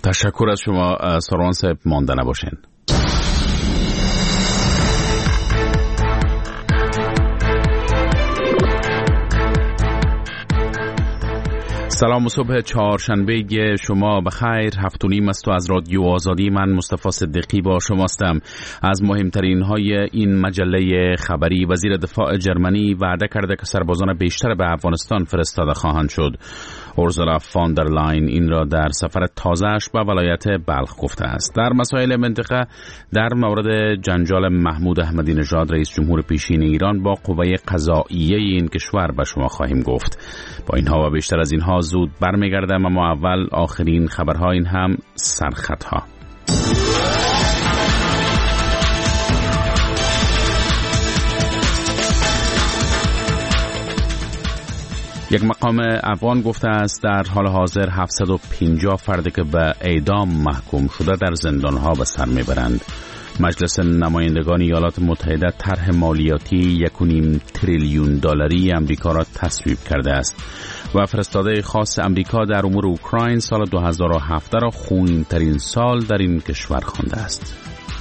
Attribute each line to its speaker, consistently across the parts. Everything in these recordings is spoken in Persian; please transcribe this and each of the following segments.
Speaker 1: تشکر از شما سروان صاحب، مانده نباشین. سلام و صبح چهارشنبه شما بخیر. 7:30 است و از رادیو آزادی من مصطفی صدیقی با شماستم. از مهمترین های این مجله خبری: وزیر دفاع جرمنی وعده کرده که سربازان بیشتر به افغانستان فرستاده خواهند شد. اورزولا فان در لاین این را در سفر تازه‌اش به ولایت بلخ گفته است. در مسائل منطقه، در مورد جنجال محمود احمدی نژاد رئیس جمهور پیشین ایران با قوه قضاییه این کشور به شما خواهیم گفت. با اینها و بیشتر از اینها زود برمیگردم، اما اول آخرین خبرها، این هم سرخطها. یک مقام افغان گفته است در حال حاضر 750 فرد که به اعدام محکوم شده در زندانها به سر میبرند. مجلس نمایندگان ایالات متحده طرح مالیاتی 1.5 تریلیون دلاری امریکا را تصویب کرده است و فرستاده خاص امریکا در امور اوکراین سال 2017 را خونین‌ترین سال در این کشور خوانده است.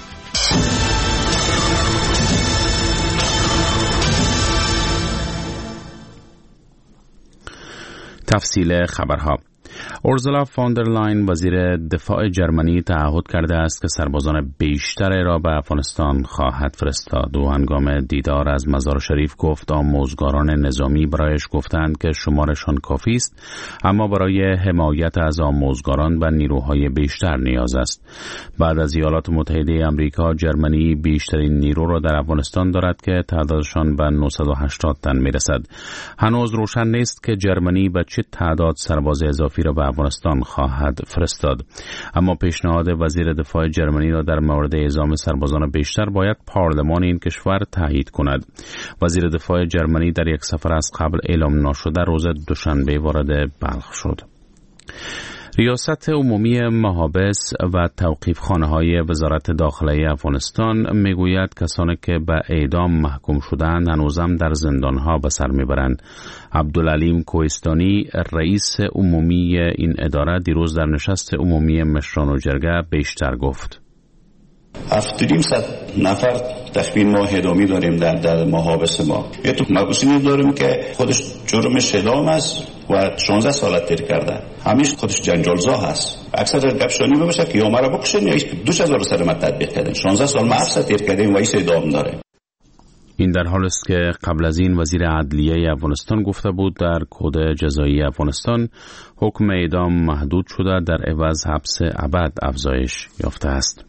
Speaker 1: تفصیل خبرها: اورزولا فان در لاین وزیر دفاع جرمنی تعهد کرده است که سربازان بیشتری را به افغانستان خواهد فرستاد. و هنگام دیدار از مزار شریف گفت آموزگاران نظامی برایش گفتند که شمارشان کافی است، اما برای حمایت از آموزگاران به نیروهای بیشتر نیاز است. بعد از ایالات متحده آمریکا، جرمنی بیشترین نیرو را در افغانستان دارد که تعدادشان به 980 تن میرسد. هنوز روشن نیست که جرمنی به چه تعداد سرباز اضافی را به افغانستان خواهد فرستاد، اما پیشنهاد وزیر دفاع جرمنی را در مورد اعزام سربازان بیشتر باید پارلمان این کشور تایید کند. وزیر دفاع جرمنی در یک سفر از قبل اعلام نشده روز دوشنبه وارد بلخ شد. ریاست عمومی محابس و توقیفخانه‌های وزارت داخله افغانستان میگوید کسانی که به اعدام محکوم شدند هنوزم در زندانها به سر میبرند. عبدالعلیم کوهستانی رئیس عمومی این اداره دیروز در نشست عمومی مشران و جرگه بیشتر گفت.
Speaker 2: 700 نفر تخمین ما اعدامی داریم در محابس ما. یه تو محبوسینی داریم که خودش جرمش اعدام است و 16 سال تیر کرده، همیشه خودش جنجالزا هست. اکثر گپشانی باشه که یا مرا بکشن یا 2000 سر من تطبیق کردن. 16 سال ما حبس تیر کردیم و ایش اعدام داره. این
Speaker 1: در حالی است که قبل از این وزیر عدلیه افغانستان گفته بود در کد جزایی افغانستان حکم اعدام محدود شده، در عوض حبس ابد افزایش یافته است.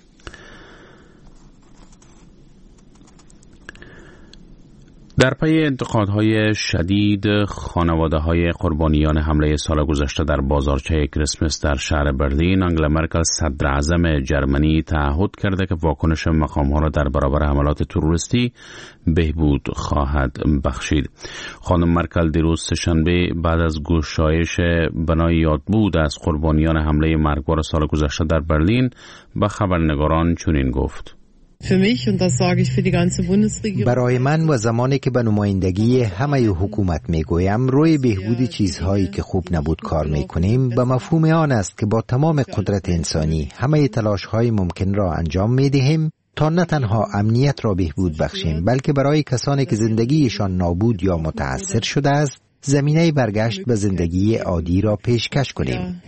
Speaker 1: در پی انتقادهای شدید خانواده‌های قربانیان حمله سال گذشته در بازارچه کریسمس در شهر برلین، آنگلا مرکل صدر اعظم جرمنی تعهد کرده که واکنش مقام‌ها را در برابر حملات تروریستی بهبود خواهد بخشید. خانم مرکل دیروز سه‌شنبه بعد از گشایش بنای یادبود از قربانیان حمله مرگبار سال گذشته در برلین به خبرنگاران چنین گفت:
Speaker 3: برای من و زمانی که به نمایندگی همه حکومت میگویم روی بهبود چیزهایی که خوب نبود کار میکنیم، به مفهوم آن است که با تمام قدرت انسانی همه تلاش‌های ممکن را انجام میدهیم تا نه تنها امنیت را بهبود بخشیم، بلکه برای کسانی که زندگیشان نابود یا متأثر شده است زمینه برگشت به زندگی عادی را پیشکش کنیم.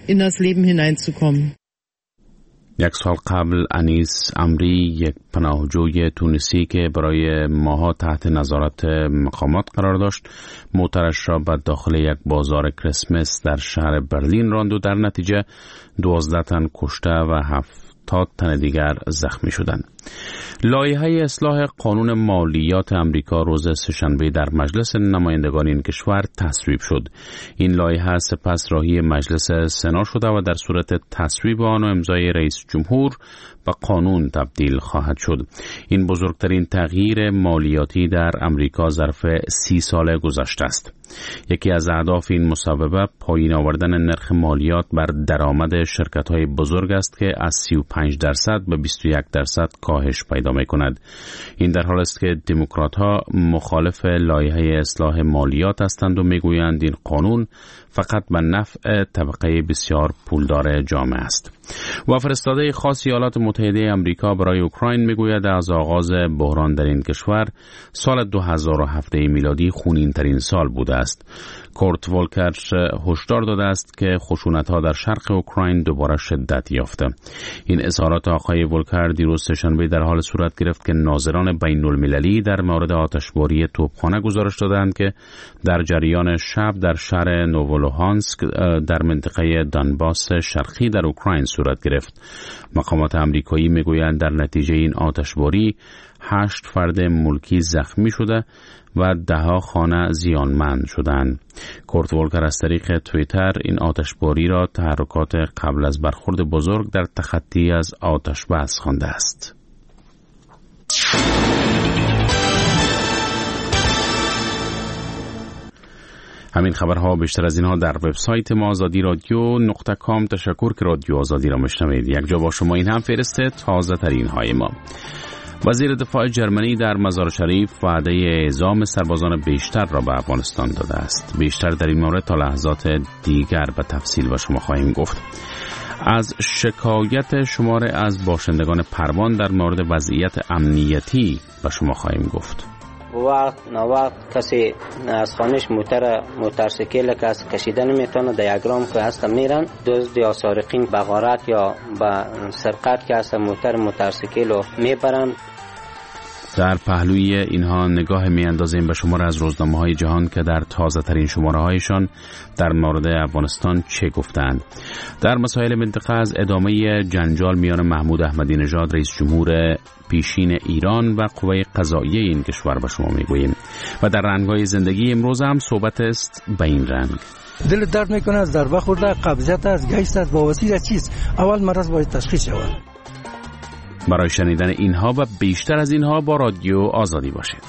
Speaker 1: یک سال قبل انیس امری، یک پناهجوی تونسی که برای ماه‌ها تحت نظارت مقامات قرار داشت، موترش را به داخل یک بازار کریسمس در شهر برلین راند و در نتیجه 12 تن کشته و 70 تن دیگر زخمی شدند. لایحه اصلاح قانون مالیات امریکا روز سه‌شنبه در مجلس نمایندگان این کشور تصویب شد. این لایحه سپس راهی مجلس سنا شده و در صورت تصویب آن و امضای رئیس جمهور به قانون تبدیل خواهد شد. این بزرگترین تغییر مالیاتی در امریکا ظرف 30 سال گذشته است. یکی از اهداف این مصوبه پایین آوردن نرخ مالیات بر درآمد شرکت‌های بزرگ است که از 35% به 21% کاهش پیدا می‌کند. این در حالی است که دموکرات‌ها مخالف لایحه اصلاح مالیات هستند و می‌گویند این قانون فقط به نفع طبقه بسیار پولدار جامعه است. و فرستاده خاص ایالات متحده آمریکا برای اوکراین میگوید از آغاز بحران در این کشور سال 2007 میلادی خونین‌ترین سال بوده است. کورت ولکر هشدار داده است که خشونت‌ها در شرق اوکراین دوباره شدت یافته. این اظهارات آقای ولکر دیروز سه‌شنبه در حال صورت گرفت که ناظران بین‌المللی در مورد آتشباری توپخانه گزارش دادند که در جریان شب در شهر نوولوهانسک در منطقه دانباس شرقی در اوکراین صورت گرفت. مقامات آمریکایی میگویند در نتیجه این آتشباری 8 فرد ملکی زخمی شده و 10 خانه زیانمند شدند. کورت ولکر از طریق توییتر این آتشباری را تحرکات قبل از برخورد بزرگ در تخطی از آتش بس خوانده است. همین خبرها بیشتر از اینها در وبسایت ما azadi.radio.com. تشکر که رادیو آزادی را میشنوید. یک جا با شما این هم فهرست تازه ترین های ما. وزیر دفاع جرمنی در مزار شریف وعده اعزام سربازان بیشتر را به افغانستان داده است. بیشتر در این مورد تا لحظات دیگر به تفصیل با شما خواهیم گفت. از شکایت شماره از باشندگان پروان در مورد وضعیت امنیتی به شما خواهیم گفت.
Speaker 4: وقت نه وقت کسی از خانش موتورسیکل که از کشیدن میتونه در یک رام که هست میرن دزد یا سارقین به غارت یا به سرقت که هست موتورسیکل رو میبرن.
Speaker 1: در پهلوی اینها نگاه میاندازیم به شماره از روزنامه‌های جهان که در تازه ترین شماره‌هایشان در مورد افغانستان چه گفتند. در مسائل منطقه از ادامه جنجال میان محمود احمدی نژاد رئیس جمهور پیشین ایران و قوه قضاییه این کشور به شما میگوییم. و در رنگ‌های زندگی امروز هم صحبت است به این رنگ.
Speaker 5: دل درد میکنه از ضربه خورده، قبضیت از گیست از بواسیر چیز. اول مرض باید تشخیص شود.
Speaker 1: برای شنیدن اینها و بیشتر از اینها با رادیو آزادی باشید.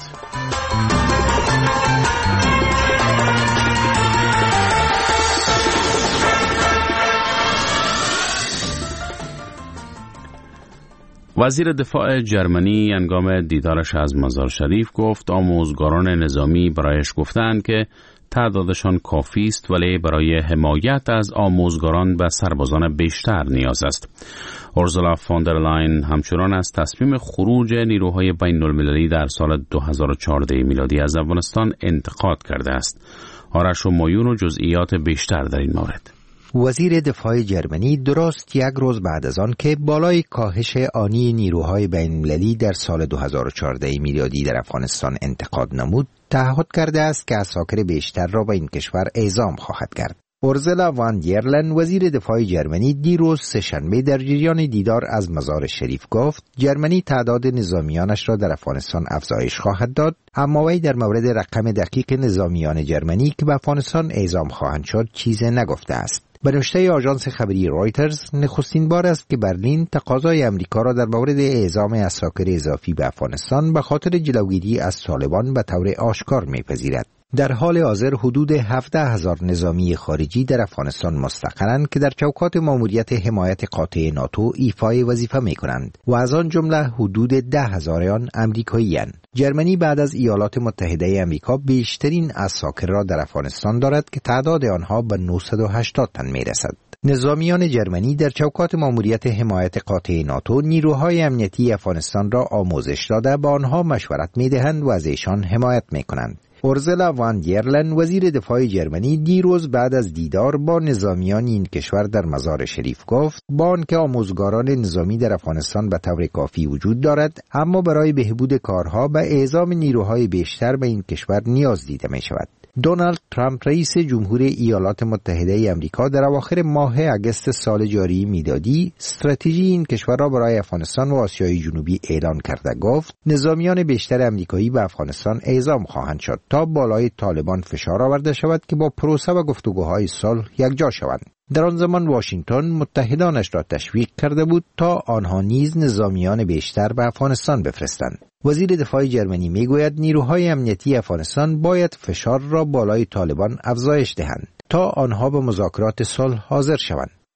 Speaker 1: وزیر دفاع جرمنی هنگام دیدارش از مزار شریف گفت آموزگاران نظامی برایش گفتند که تعدادشان کافی است ولی برای حمایت از آموزگاران و سربازان بیشتر نیاز است. اورزولا فوندر لاین همچنان از تصمیم خروج نیروهای بین‌المللی در سال 2014 میلادی از افغانستان انتقاد کرده است. آرش و مایون و جزئیات بیشتر در این مورد.
Speaker 3: وزیر دفاع جرمنی درست یک روز بعد از آن که بالای کاهش آنی نیروهای بین‌المللی در سال 2014 میلادی در افغانستان انتقاد نمود، تعهد کرده است که عساکر بیشتر را به این کشور اعزام خواهد کرد. اورزولا وان دیرلن وزیر دفاع جرمنی دیروز سه‌شنبه در جریان دیدار از مزار شریف گفت جرمنی تعداد نظامیانش را در افغانستان افزایش خواهد داد، اما وی در مورد رقم دقیق نظامیان جرمنی که به افغانستان اعزام خواهند شد چیزی نگفته است. به نشته آژانس خبری رایترز نخستین بار است که برلین تقاضای امریکا را در مورد اعزام عساکر اضافی به افغانستان به خاطر جلوگیری از طالبان به طور آشکار می‌پذیرد. در حال حاضر حدود 17,000 نظامی خارجی در افغانستان مستقرند که در چوکات ماموریت حمایت قاطع ناتو ایفای وظیفه می‌کنند و از آن جمله حدود 10,000 آن آمریکایی‌اند. جرمنی بعد از ایالات متحده آمریکا بیشترین عساکر را در افغانستان دارد که تعداد آنها به 980 تن می‌رسد. نظامیان جرمنی در چوکات ماموریت حمایت قاطع ناتو نیروهای امنیتی افغانستان را آموزش داده به آنها مشورت می‌دهند و از ایشان حمایت می‌کنند. اورزولا وان دیرلن وزیر دفاع جرمنی دیروز بعد از دیدار با نظامیان این کشور در مزار شریف گفت با آنکه آموزگاران نظامی در افغانستان به طور کافی وجود دارد، اما برای بهبود کارها به اعزام نیروهای بیشتر به این کشور نیاز دیده می شود. دونالد ترامپ رئیس جمهور ایالات متحده آمریکا در اواخر ماه اگست سال جاری میلادی استراتژی این کشور را برای افغانستان و آسیای جنوبی اعلان کرده گفت نظامیان بیشتر آمریکایی به افغانستان اعزام خواهند شد تا بالای طالبان فشار آورده شود که با پروسه و گفتگوهای صلح یکجا شوند. در آن زمان واشنگتن متحدانش را تشویق کرده بود تا آنها نیز نظامیان بیشتر به افغانستان بفرستند. وزیر دفاع جرمنی میگوید نیروهای امنیتی افغانستان باید فشار را بالای طالبان افزایش دهند تا آنها به مذاکرات صلح حاضر شوند.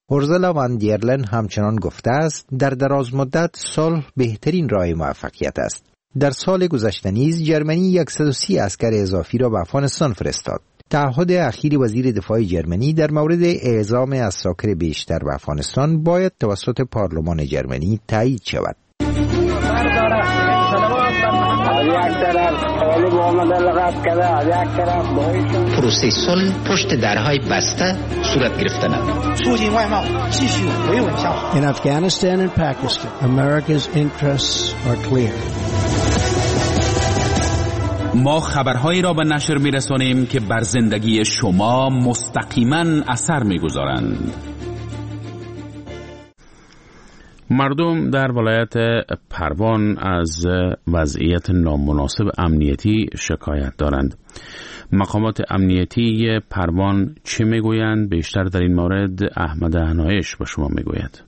Speaker 3: اورزولا وان در لین همچنان گفته است در دراز مدت صلح بهترین راه موفقیت است. در سال گذشته نیز جرمنی 130 عسکر اضافی را به افغانستان فرستاد. تعهد اخیر وزیر دفاع جرمنی در مورد اعزام عساکر بیشتر به افغانستان باید توسط پارلمان جرمنی تایید شود.
Speaker 6: پروسه صلح پشت درهای بسته صورت گرفتن.
Speaker 7: In Afghanistan and Pakistan, America's interests are clear.
Speaker 1: ما خبرهایی را به نشر می‌رسانیم که بر زندگی شما مستقیما اثر می‌گذارند. مردم در ولایت پروان از وضعیت نامناسب امنیتی شکایت دارند. مقامات امنیتی پروان چه میگویند؟ بیشتر در این مورد احمد عنایش به شما میگوید.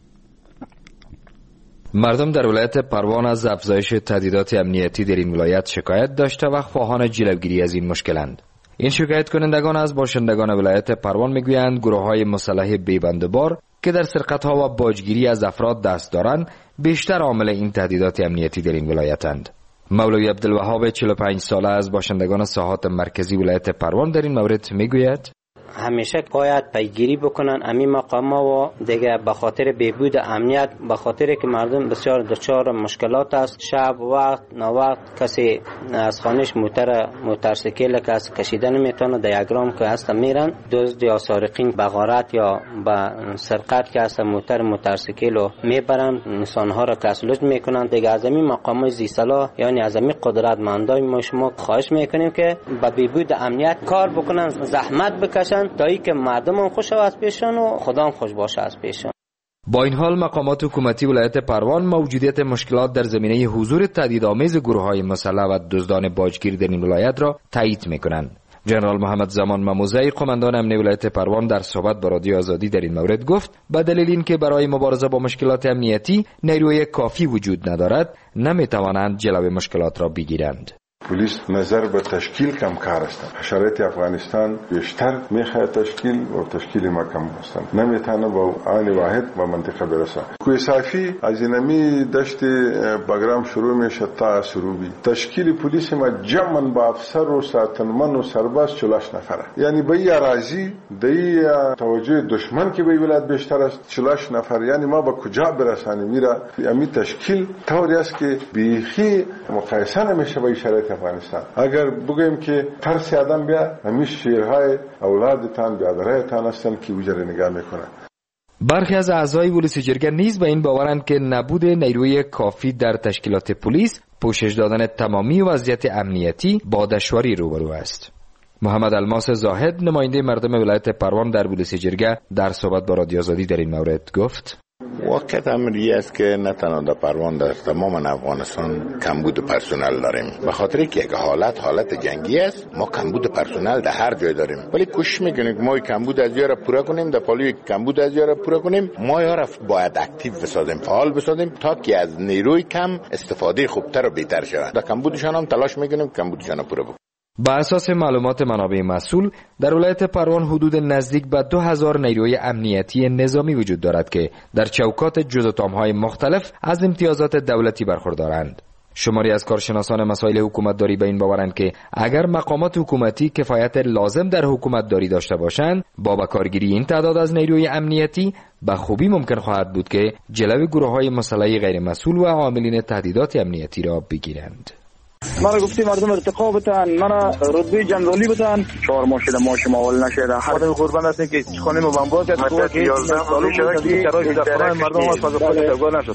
Speaker 8: مردم در ولایت پروان از افزایش تهدیدات امنیتی در این ولایت شکایت داشته و خواهان جلوگیری از این مشکلند. این شکایت کنندگان از باشندگان ولایت پروان میگویند گروه‌های مسلح بیبندبار که در سرقت‌ها و باجگیری از افراد دست دارند بیشتر عامل این تهدیدات امنیتی در این ولایتند. مولوی عبدالوهاب 45 ساله از باشندگان ساحات مرکزی ولایت پروان در این مورد میگوید
Speaker 4: همیشه باید پیگیری بکنن امی مقام‌ها و دیگه به خاطر بهبود امنیت، به خاطر که مردم بسیار دچار مشکلات است. شب وقت نوقت کسی از خانش موتورسیکل که از کشیدن میتونه دیاگرام که هست میرن، دزد یا سارقین به غارت یا به سرقت که هست موتورسیکل رو میبرن، انسان‌ها را کسلوج میکنن. دیگه از این مقامات ذی‌صلاح یعنی از این قدرتمندای ما شما خواهش میکنیم که به بهبود امنیت کار بکنن، زحمت بکشن تا ای که مردم هم خوش از پیشن و خدا هم خوش باشه از پیشن.
Speaker 8: با این حال مقامات حکومتی ولایت پروان موجودیت مشکلات در زمینه حضور تهدیدآمیز گروه‌های مسلح و دزدان باجگیر در این ولایت را تایید می‌کنند. جنرال محمد زمان مموزی قماندان امنیتی ولایت پروان در صحبت با رادیو آزادی در این مورد گفت به دلیل اینکه برای مبارزه با مشکلات امنیتی نیروی کافی وجود ندارد نمی‌توانند جلوی مشکلات را بگیرند.
Speaker 9: پلیس نظر به تشکیل کم کار است. شرایط افغانستان بیشتر میخواد تشکیل و تشکیل ما کم است. نمیتونه با آن واحد به منطقه برسه. کوی صافی از اینمی دشت بگرام شروع میشه تا سروبی. تشکیل پلیس ما جمعاً با افسر و ساتنمن و سرباز 40 نفره. یعنی به این اراضی دی توجه دشمن که به ولایت بیشتر است 40 نفر. یعنی ما به کجا برسانیم میره؟ امی تشکیل طوری است که بیخی مقایسه نمیشه با شرایط افغانستان. اگر بگیم که ترس آدم بیا همیشه شیرهای اولادتان بیادرهایتان هستن که وجره نگاه میکنن.
Speaker 8: برخی از اعضای ولس جرگه نیز به این باورند که نبود نیروی کافی در تشکیلات پلیس پوشش دادن تمامی وضعیت امنیتی با دشواری روبرو است. محمد الماس زاهد نماینده مردم ولایت پروان در ولس جرگه در صحبت با رادیو آزادی در این مورد گفت
Speaker 10: واقعیت امری است که نه تنها در پروان در تمام افغانستان کمبود پرسنل داریم. به خاطر که یک حالت جنگی است ما کمبود پرسنل در هر جای داریم، ولی کوشش میکنیم که ما کمبود از را پورا کنیم، در پالوی کمبود از را پورا کنیم. ما یارا باید اکتیو بسازیم، فعال بسازیم تا که از نیروی کم استفاده خوبتر و بهتر شود. در کمبودشان هم تلاش میکنیم کمبودشان پورا بکنیم.
Speaker 8: با اساس معلومات منابع مسئول در ولایت پروان حدود نزدیک به 2000 نیروی امنیتی نظامی وجود دارد که در چوکات جزءتام‌های مختلف از امتیازات دولتی برخوردارند. شماری از کارشناسان مسائل حکومتداری به این باورند که اگر مقامات حکومتی کفایت لازم در حکومتداری داشته باشند با بکارگیری این تعداد از نیروی امنیتی به خوبی ممکن خواهد بود که جلوی گروه‌های مسلح غیر مسئول و عاملین تهدیدات امنیتی را بگیرند.
Speaker 11: مرا گفتی مردم ارتقا بتن، مرا رتبه جنرالی بتن، 4 ماه شده ما شما اول نشده. خودم قربان هستم که خانه ما بمبار کرد که 11 سال شده که شرایط در خانه مردم از فضا خود تبگار نشد.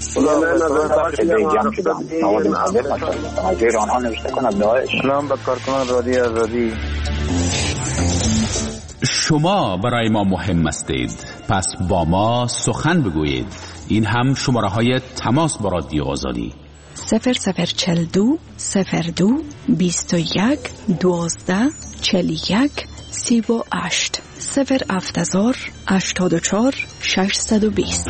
Speaker 11: اگر آنها نوشته کنند داعش. سلام به کارکنان رادیو آزادی.
Speaker 1: شما برای ما مهم هستید، پس با ما سخن بگویید. این هم شماره های تماس با رادیو آزادی
Speaker 12: 0042 02 21 12 41 38 070 84 620.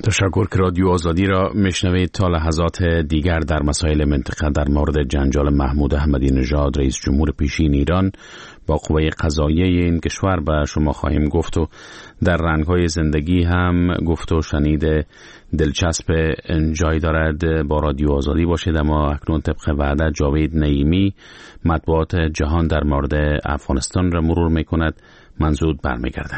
Speaker 1: تشکر که رادیو آزادی را میشنوید. تا لحظات دیگر در مسائل منطقه در مورد جنجال محمود احمدی نژاد رئیس جمهور پیشین ایران با قوه قضاییه این کشور به شما خواهیم گفت و در رنگ‌های زندگی هم گفت و شنید دلچسب جای دارد. با رادیو آزادی باشید. اما اکنون طبق وعده جاوید نعیمی مطبوعات جهان در مورد افغانستان را مرور میکند. من زود برمیگردم.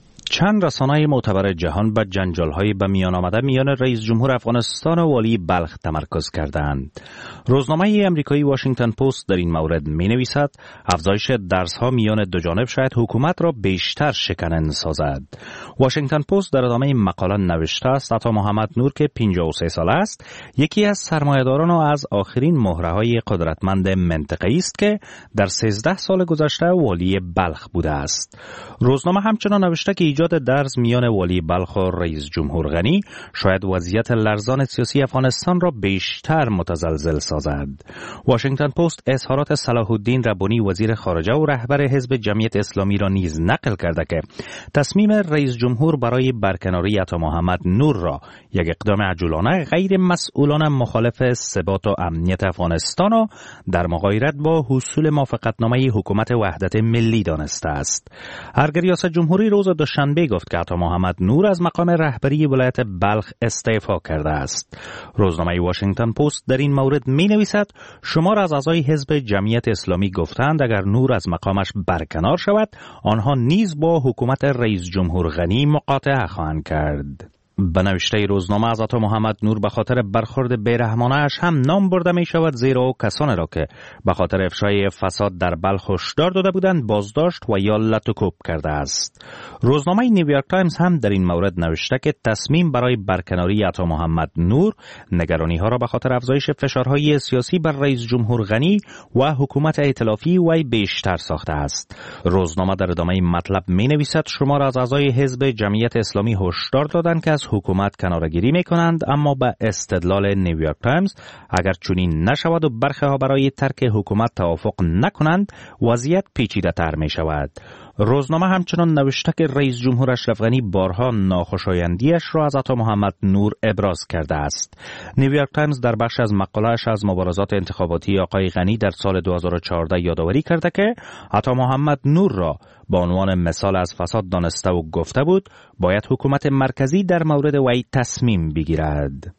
Speaker 13: چند رسانه معتبر جهان به جنجال‌های به میان آمده میان رئیس جمهور افغانستان و والی بلخ تمرکز کردند. روزنامه امریکایی واشنگتن پست در این مورد می‌نویسد افزایش درس‌ها میان دو جانب شاید حکومت را بیشتر شکننده سازد. واشنگتن پست در ادامه مقاله نوشته است عطا محمد نور که 53 ساله است یکی از سرمایه‌داران و از آخرین مهره‌های قدرتمند منطقه‌ای است که در 13 سال گذشته والی بلخ بوده است. روزنامه همچنان نوشته که ایجاد درز میان والی بلخ و رئیس جمهور غنی شاید وضعیت لرزان سیاسی افغانستان را بیشتر متزلزل سازد. واشنگتن پست اظهارات صلاح الدین ربانی وزیر خارجه و رهبر حزب جمعیت اسلامی را نیز نقل کرده که تصمیم رئیس جمهور برای برکناری عطا محمد نور را یک اقدام عجولانه غیر مسئولانه مخالف ثبات و امنیت افغانستان و در مغایرت با حصول موافقتنامه حکومت وحدت ملی دانسته است. ارگ ریاست جمهوری روز دوشنبه گفت که عطا محمد نور از مقام رهبری ولایت بلخ استعفا کرده است. روزنامه واشنگتن پست در این مورد می‌نویسد شمار از اعضای حزب جمعیت اسلامی گفتند اگر نور از مقامش برکنار شود آنها نیز با حکومت رئیس جمهور غنی مقاطعه خواهند کرد. به نوشته روزنامه از عطا محمد نور به خاطر برخورد بیرحمانه اش هم نام برده می شود زیرا او کسانی را که به خاطر افشای فساد در بلخ هشدار داده بودند بازداشت و یا لطوکوب کرده است. روزنامه نیویورک تایمز هم در این مورد نوشته که تصمیم برای برکناری عطا محمد نور نگرانی ها را به خاطر افزایش فشارهای سیاسی بر رئیس جمهور غنی و حکومت ائتلافی وی بیشتر ساخته است. روزنامه در ادامه مطلب می نویسد شمار از اعضای حزب جمعیت اسلامی هشدار دادند که از حکومت کناره‌گیری می‌کنند، اما به استدلال نیویورک تایمز اگر چنین نشود و برخی ها برای ترک حکومت توافق نکنند وضعیت پیچیده‌تر می‌شود. روزنامه همچنان نوشته که رئیس جمهور اشرف غنی بارها ناخوشایندیش را از عطا محمد نور ابراز کرده است. نیویورک تایمز در بخش از مقاله‌اش از مبارزات انتخاباتی آقای غنی در سال 2014 یادآوری کرده که عطا محمد نور را به عنوان مثال از فساد دانسته و گفته بود باید حکومت مرکزی در مورد وی تصمیم بگیرد.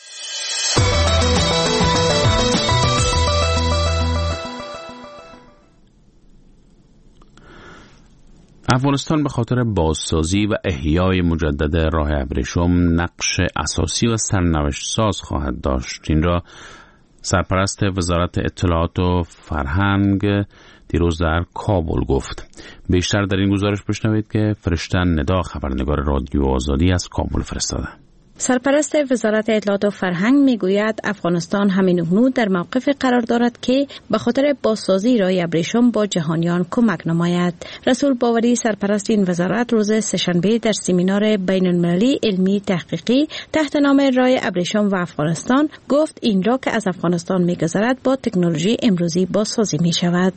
Speaker 1: افغانستان به خاطر بازسازی و احیای مجدد راه ابریشم نقش اساسی و سرنوشت ساز خواهد داشت. این را سرپرست وزارت اطلاعات و فرهنگ دیروز در کابل گفت. بیشتر در این گزارش بشنوید که فرشته ندا خبرنگار رادیو آزادی از کابل فرستاده.
Speaker 14: سرپرست وزارت اطلاعات و فرهنگ میگوید افغانستان همین اکنون در موقف قرار دارد که به خاطر بازسازی راه ابریشم با جهانیان کمک نماید. رسول باوری سرپرست این وزارت روز سه‌شنبه در سمینار بین‌المللی علمی تحقیقی تحت نام راه ابریشم و افغانستان گفت این راه که از افغانستان میگذرد با تکنولوژی امروزی بازسازی می شود.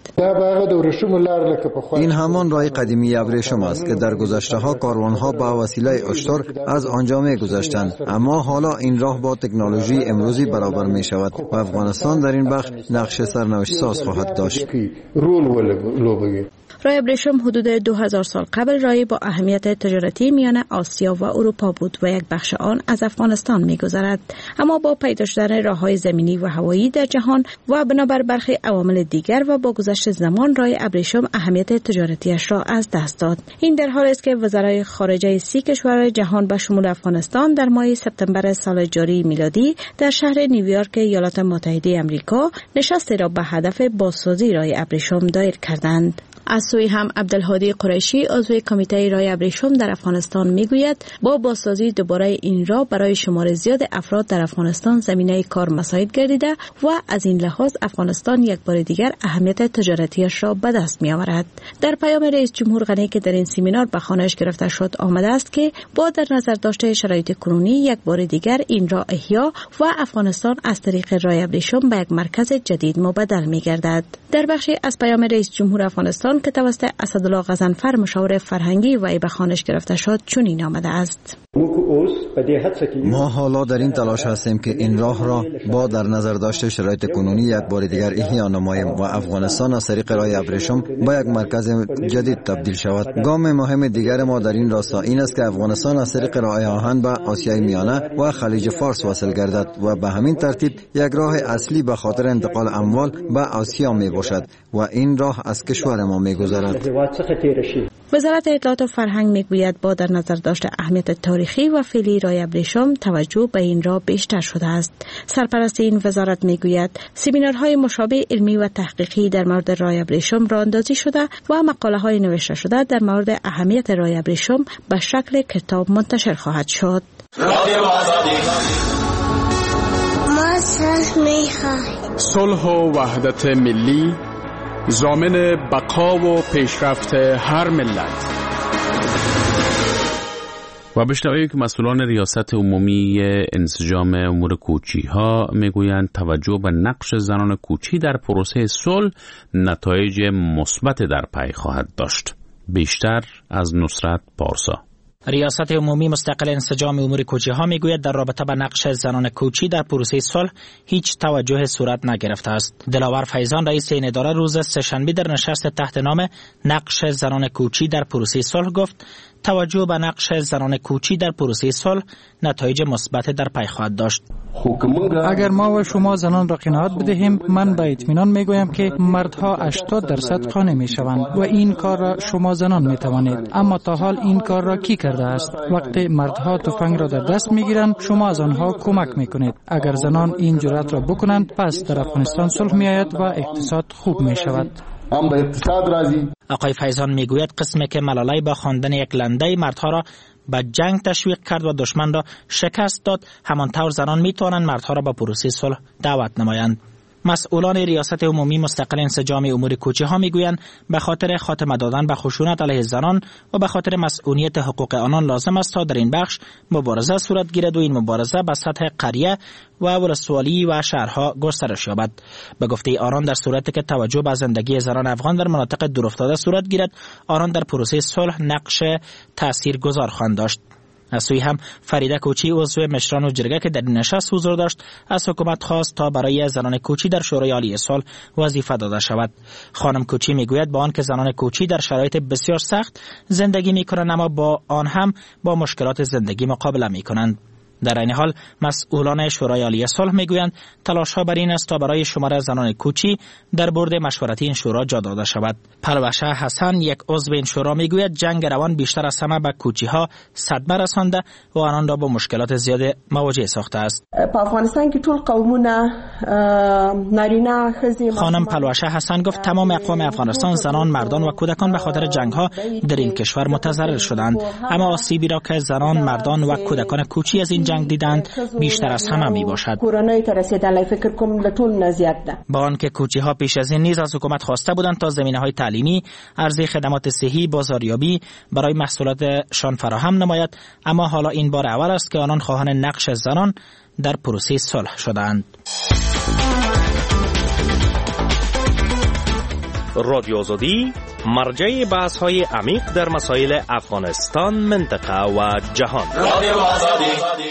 Speaker 15: این همان راه قدیمی ابریشم است که در گذشته ها کاروانها با وسیله اشتر از آنجا میگذشتند، اما حالا این راه با تکنولوژی امروزی برابر می شود و افغانستان در این بخش نقش سرنوشت ساز خواهد داشت.
Speaker 14: راه ابریشم حدود 2000 سال قبل راهی با اهمیت تجارتی میان آسیا و اروپا بود و یک بخش آن از افغانستان می‌گذرد. اما با پیدا شدن راه‌های زمینی و هوایی در جهان و بنابر برخی عوامل دیگر و با گذشت زمان راه ابریشم اهمیت تجارتیش را از دست داد. این در حالی است که وزرای خارجه 30 کشور جهان به شمول افغانستان در ماه سپتامبر سال جاری میلادی در شهر نیویورک ایالات متحده آمریکا نشستی را به هدف بازسازی راه ابریشم دایر کردند. از سوی هم عبدالهادی قریشی عضو کمیته راه ابریشم در افغانستان میگوید با بازسازی دوباره این راه برای شمار زیاد افراد در افغانستان زمینه کار مساعد گردیده و از این لحاظ افغانستان یک بار دیگر اهمیت تجارتیش را به دست می آورد. در پیام رئیس جمهور غنی که در این سمینار به خوانش گرفته شد آمده است که با در نظر داشته شرایط کنونی یک بار دیگر این راه احیا و افغانستان از طریق راه ابریشم به یک مرکز جدید مبدل می گردد. در بخشی از پیام رئیس جمهور افغانستان که توسط اسدالله غضنفر مشاور فرهنگی و به خوانش گرفته شد چنین آمده است:
Speaker 15: ما حالا در این تلاش هستیم که این راه را با در نظر داشته شرایط کنونی یک بار دیگر احیا نماییم و افغانستان از طریق راه ابریشم با یک مرکز جدید تبدیل شود. گام مهم دیگر ما در این راستا این است که افغانستان از طریق راه آهن به آسیای میانه و خلیج فارس وصل گردد و به همین ترتیب یک راه اصلی به خاطر انتقال اموال به آسیا می باشد و این راه از کشور ما می گذرد.
Speaker 14: وزارت اطلاعات و فرهنگ میگوید با در نظر داشته اهمیت تاریخی و فعلی راه ابریشم توجه به این راه بیشتر شده است. سرپرست این وزارت میگوید سمینارهای مشابه علمی و تحقیقی در مورد راه ابریشم راه اندازی شده و مقاله های نوشته شده در مورد اهمیت راه ابریشم به شکل کتاب منتشر خواهد شد.
Speaker 16: صلح و وحدت ملی ضامن بقا و پیشرفت هر ملت.
Speaker 1: و بشنویم که مسئولان ریاست عمومی انسجام امور کوچی‌ها میگویند توجه به نقش زنان کوچی در پروسه صلح نتایج مثبت در پی خواهد داشت. بیشتر از نصرت پارسا.
Speaker 17: ریاست عمومی مستقل انسجام امور کوچی‌ها میگوید در رابطه به نقش زنان کوچی در پروسه صلح هیچ توجه صورت نگرفته است. دلاور فیضان رئیس این اداره روز سه‌شنبه در نشست تحت نام نقش زنان کوچی در پروسه صلح گفت توجه به نقش زنان کوچی در پروسه صلح نتایج مثبت در پی خواهد داشت.
Speaker 5: اگر ما و شما زنان را قناعت بدهیم، من با اطمینان میگویم که مردها 80% قانع میشوند و این کار را شما زنان میتوانید. اما تا حال این کار را کی کرده است؟ وقتی مردها تفنگ را در دست میگیرند، شما از آنها کمک میکنید. اگر زنان این جرأت را بکنند، پس در افغانستان صلح میآید و اقتصاد خوب میشود.
Speaker 17: آقای فیضان میگوید قسمی که ملالای با خواندن یک لنده مردها را به جنگ تشویق کرد و دشمن را شکست داد، همانطور زنان میتوانند مردها را به پروسه صلح دعوت نمایند. مسئولان ریاست عمومی مستقل انسجام امور کوچی‌ها میگویند به خاطر خاتمه دادن به خشونت علیه زنان و به خاطر مسئولیت حقوق آنان لازم است تا در این بخش مبارزه صورت گیرد و این مبارزه به سطح قریه و ولسوالی و شهرها گسترش یابد. به گفته آنان در صورتی که توجه به زندگی زنان افغان در مناطق دورافتاده صورت گیرد، آنان در پروسه صلح نقش تاثیرگذار خواهند داشت. از سوی هم فریده کوچی عضو مشران و جرگه که در این نشست حضور داشت از حکومت خواست تا برای زنان کوچی در شورای عالی صلح وظیفه داده شود. خانم کوچی میگوید با آنکه زنان کوچی در شرایط بسیار سخت زندگی میکنند، اما با آن هم با مشکلات زندگی مقابله میکنند. در این حال مسئولان شورای عالی صلح میگویند تلاش‌ها بر این است تا برای شمار زنان کوچی در بورد مشورتی این شورا جا داده شود. پلوشه حسن یک عضو این شورا میگوید جنگ روان بیشتر از همه به کوچی‌ها صدمه رسانده و آنان را با مشکلات زیاد مواجه ساخته است.
Speaker 18: په افغانستان کې ټول قومونه نارینه ښځې.
Speaker 17: خانم پلوشه حسن گفت تمام اقوام افغانستان زنان، مردان و کودکان به خاطر جنگ‌ها در این کشور متضرر شدند، اما آسیبی را که زنان، مردان و کودکان کوچی از این جنگ دیدند بیشتر از همه می باشد. با آنکه کوچی ها پیش از این نیز از حکومت خواسته بودند تا زمینه های تعلیمی، عرضه خدمات صحی، بازاریابی برای محصولاتشان فراهم نماید، اما حالا این بار اول است که آنان خواهان نقش زنان در پروسه صلح شدند.
Speaker 13: رادیو آزادی مرجع بحث های عمیق در مسائل افغانستان، منطقه و جهان. رادیو آزادی.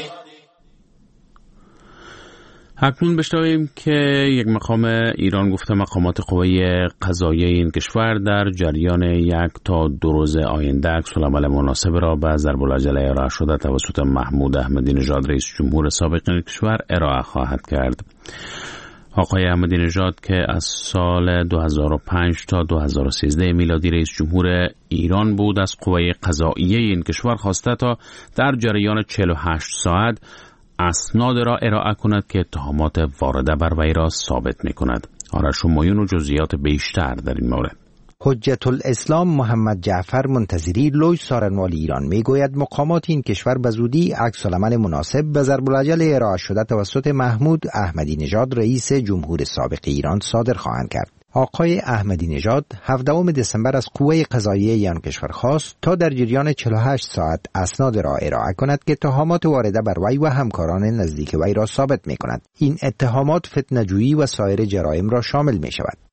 Speaker 1: اکنون بشنویم که یک مقام ایران گفته مقامات قوه قضاییه این کشور در جریان 1 تا 2 روز آینده عکس‌العمل مناسب را به ضرب‌العجله ارائه شده توسط محمود احمدی نژاد رئیس جمهور سابق این کشور ارائه خواهد کرد. آقای احمدی نژاد که از سال 2005 تا 2013 میلادی رئیس جمهور ایران بود، از قوه قضاییه این کشور خواسته تا در جریان 48 ساعت اسناد را ارائه کند که اتهامات وارده بر وی را ثابت می کند. آرش همایون و جزئیات بیشتر در این مورد.
Speaker 3: حجت الاسلام محمد جعفر منتظری لوی سارنوالی ایران میگوید مقامات این کشور به زودی عکس‌العمل مناسب به ضرب‌العجله ارائه شده توسط محمود احمدی نژاد رئیس جمهور سابق ایران صادر خواهند کرد. آقای احمدی نژاد 17 دسامبر از قوه قضاییه آن کشور خواست تا در جریان 48 ساعت اسناد را ارائه کند که اتهامات وارده بر وی و همکاران نزدیک وی را ثابت می کند. این اتهامات فتنه‌جویی و سایر جرایم را شامل می شود.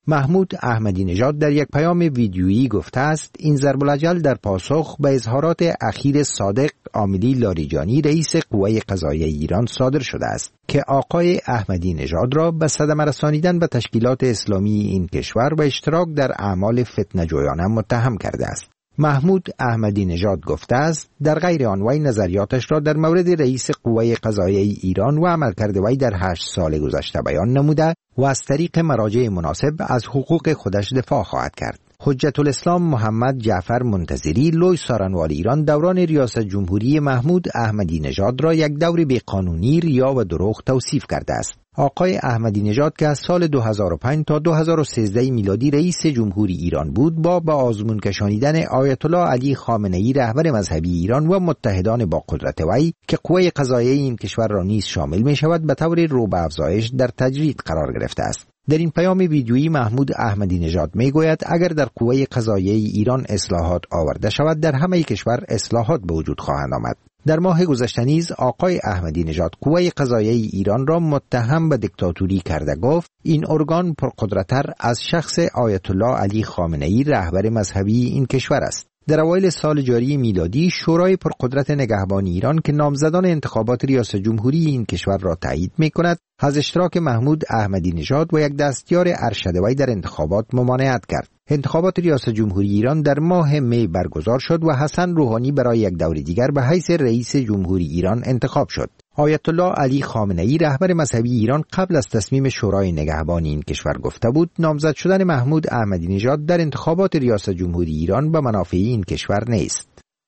Speaker 3: محمود احمدی نژاد در یک پیام ویدیویی گفته است این ضرب الاجل در پاسخ به اظهارات اخیر صادق عاملی لاریجانی رئیس قوه قضاییه ایران صادر شده است که آقای احمدی نژاد را به صدمه رسانیدن به تشکیلات اسلامی این کشور و اشتراک در اعمال فتنه‌جویانه متهم کرده است. محمود احمدی نژاد گفته است در غیر آن وی نظریاتش را در مورد رئیس قوه قضاییه ایران و عملکرد وی در 8 سال گذشته بیان نموده و از طریق مراجع مناسب از حقوق خودش دفاع خواهد کرد. حجت الاسلام محمد جعفر منتظری لوی سارنوال ایران دوران ریاست جمهوری محمود احمدی نژاد را یک دور بیقانونی، ریا و دروغ توصیف کرده است. آقای احمدی نژاد که از سال 2005 تا 2013 میلادی رئیس جمهوری ایران بود، با به آزمون کشانیدن آیت الله علی خامنه ای رهبر مذهبی ایران و متحدان با قدرت وی که قوه قضاییه این کشور را نیز شامل می شود، به طور رو به افزایش در تجرید قرار گرفته است. در این پیام ویدیویی محمود احمدی نژاد می گوید اگر در قوه قضاییه ایران اصلاحات آورده شود، در همه کشور اصلاحات به وجود خواهند آمد. در ماه گذشته نیز آقای احمدی نژاد قوه قضاییه ایران را متهم به دیکتاتوری کرده گفت این ارگان پرقدرت‌تر از شخص آیت الله علی خامنه ای رهبر مذهبی این کشور است. در اوایل سال جاری میلادی شورای پرقدرت نگهبان ایران که نامزدان انتخابات ریاست جمهوری این کشور را تایید می‌کند، از اشتراک محمود احمدی نژاد و یک دستیار ارشد وی در انتخابات ممانعت کرد. انتخابات ریاست جمهوری ایران در ماه می برگزار شد و حسن روحانی برای یک دور دیگر به حیث رئیس جمهوری ایران انتخاب شد. آیت الله علی خامنه ای رهبر مذهبی ایران قبل از تصمیم شورای نگهبان این کشور گفته بود نامزد شدن محمود احمدی نژاد در انتخابات ریاست جمهوری ایران به منافع این کشور نیست.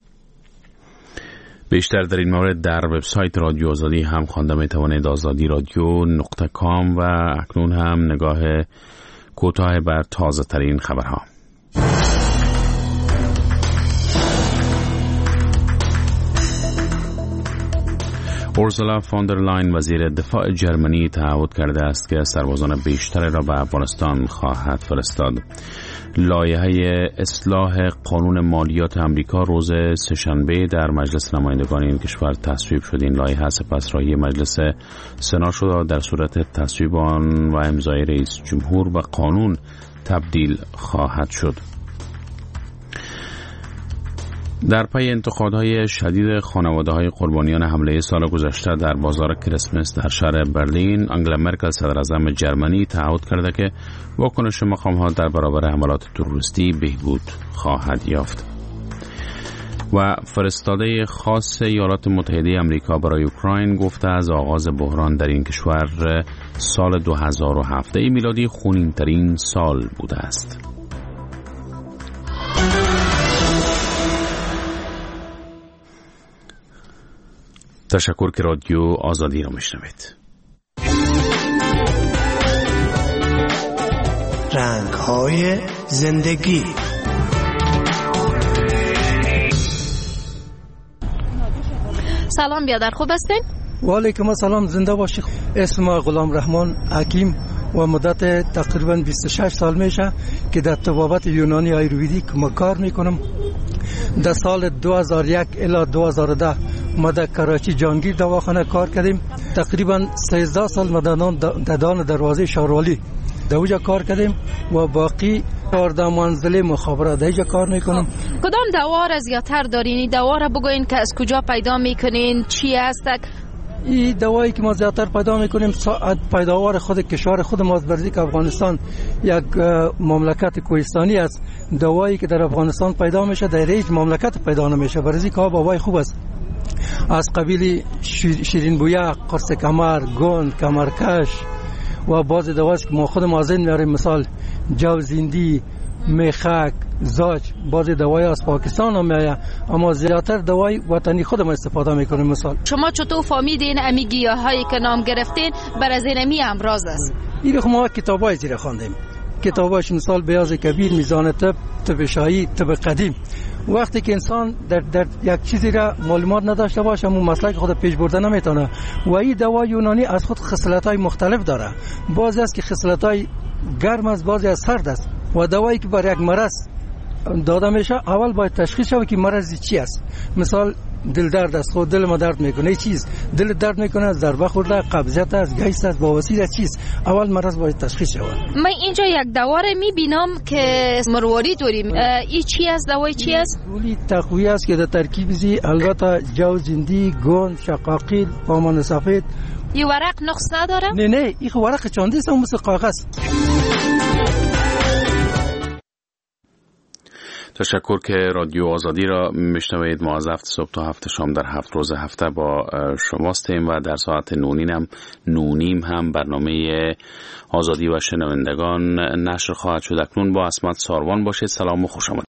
Speaker 1: بیشتر در این مورد در وبسایت رادیو آزادی هم خوانده میتوانید. azadiradyo.com و اکنون هم نگاه کوتاه بر تازه ترین خبرها. اورسولا فوندر لاین وزیر دفاع جرمنی تعهد کرده است که سربازان بیشتر را به افغانستان خواهد فرستاد. لایحه اصلاح قانون مالیات امریکا روز سه‌شنبه در مجلس نمایندگان این کشور تصویب شد. این لایحه سپس راهی مجلس سنا شد و در صورت تصویب آن و امضای رئیس جمهور به قانون تبدیل خواهد شد. در پی انتقادهای شدید خانواده‌های قربانیان حمله سال گذشته در بازار کریسمس در شهر برلین، آنگلا مرکل صدراعظم جرمنی تعهد کرده که واکنش مقام‌ها در برابر حملات تروریستی بهبود خواهد یافت. و فرستاده خاص ایالات متحده آمریکا برای اوکراین گفته از آغاز بحران در این کشور سال 2017 میلادی خونین‌ترین سال بوده است. تشکر که رادیو آزادی را میشنوید.
Speaker 19: رنگ‌های زندگی.
Speaker 20: سلام بیادر، خوب هستین؟
Speaker 21: و علیکم السلام، زنده باشی. اسم ما غلام رحمان حکیم و مدت تقریبا 26 سال میشه که در طبابت یونانی آیورویدیک کار میکنم. در سال 2001 الی 2010 ما در کراچی جانگیر دواخانه کار کردیم. تقریبا 13 سال مددان دروازه شاروالی در اونجا کار کردیم و باقی 14 منزله مخابرات در اینجا کار میکنم.
Speaker 20: کدام دوا را زیادتر دارین؟ این دوا را بگوین که از کجا پیدا میکنین، چی هست؟
Speaker 21: این دوایی که ما زیادتر پیدا میکنیم پیداوار خود کشور خود ما است. برزی که افغانستان یک مملکت کوهستانی است، دوایی که در افغانستان پیدا میشه در هیچ مملکت پیدا نمیشه. برزی که آب هوای خوب است، از قبیل شیرین بویه، قرص کمر، گند، کمرکش و بعض دوایی که ما خود مازن میاریم، مثال جوزیندی، میخک، زاج، بعض دوایی از پاکستان هم میایه، اما زیادتر دوای وطنی خود ما استفاده میکنیم. مثال
Speaker 20: شما چطور فهمیدین امی گیاهایی که نام گرفتین بر از اینمی امراض است؟
Speaker 21: این ما کتابای زیر خواندیم، کتاباش مثال بیاض کبیر، میزان طب، طب شاهی، طب قدیم. وقتی که انسان در یک چیزی را معلومات نداشته باشه اون مسلک خود پیش برده نمیتونه. و این دوا یونانی از خود خصلت‌های مختلف داره، بعضی از که خصلت‌های گرم است، بعضی از سرد است. و دوایی که برای یک مرض داده میشه اول باید تشخیص شود که مرض چی است. مثال دل درد است، خود دل ما درد میکنه. چیز دل درد میکنه، ضربه خورده، قبضیت است، گیس است، بواسیر چیز. اول مرض باید تشخیص شود.
Speaker 20: من اینجا یک دوار میبینم که مرواری داریم. این چی است؟ دوای چی است؟
Speaker 21: گولی تقویه است که در ترکیب زی البته جو زندی، گون، شقاقیل، پامان سفید.
Speaker 20: این ورق نقص نداره؟
Speaker 21: نه این ورق چانده است، مثل کاغذ.
Speaker 1: تشکر که رادیو آزادی را میشنوید. ما از 7 صبح تا 7 شام در 7 روز هفته با شماستیم و در ساعت 9:30 هم برنامه آزادی و شنوندگان نشر خواهد شد. اکنون با اسمت ساروان باشید. سلام و خوش آمدید.